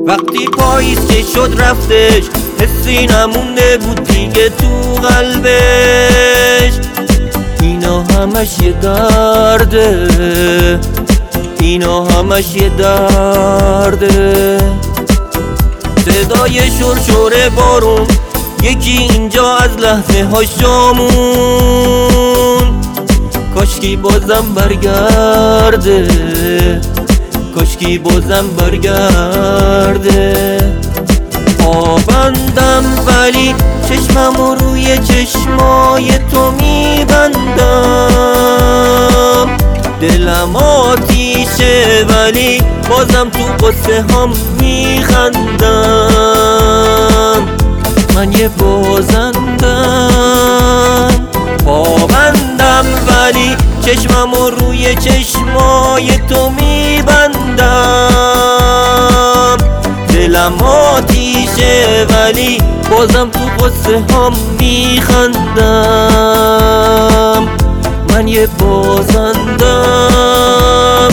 وقتی پاییز که شد رفتش، حسی نمونده بود دیگه تو قلبش. اینا همش یه درده، اینا همش یه درده. صدای شرشر بارون، یکی اینجا از لحظه هاشامون. کاشکی بازم برگرده، کاشکی بازم برگرده. پابندم ولی چشممو روی چشمای تو میبندم. دلم آتیشه ولی بازم تو قصه هم میخندم. من یه بازندم، پابندم ولی چشممو روی چشمای تو میبندم. دلم آتیشه ولی بازم تو قصه هم میخندم. من یه بازندم.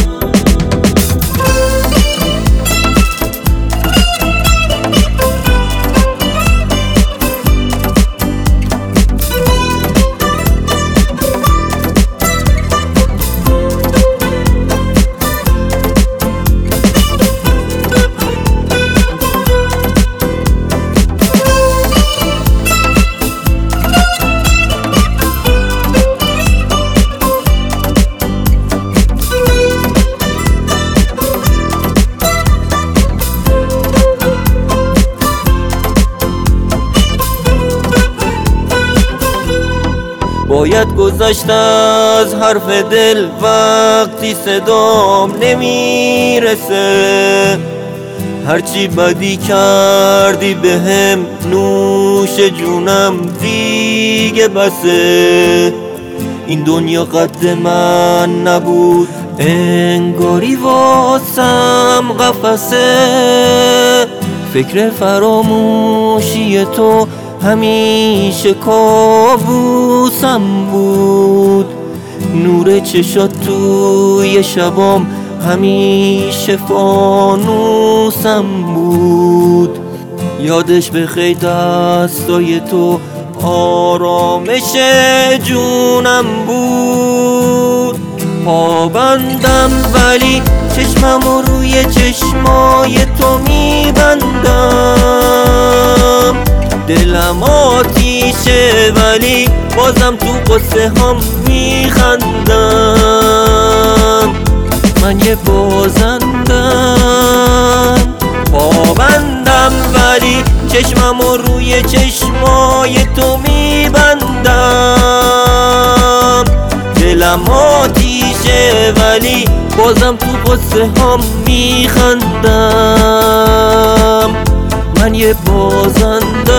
باید گذشت از حرف دل وقتی صدام نمیرسه. هرچی بدی کردی بهم نوش جونم دیگه بسه. این دنیا قد من نبود انگاری واسم قفسه. فکر فراموشی تو همیشه کابوسم بود. نور چشات توی شبام همیشه فانوسم بود. یادش بخیر دستای تو آرامش جونم بود. پابندم ولی چشممو روی چشمای تو میبندم. دلم آتیشه ولی بازم تو قصه هم میخندم. من یه بازندم، پابندم ولی چشممو روی چشمای تو میبندم. دلم آتیشه ولی بازم تو قصه هم میخندم. من یه بازندم.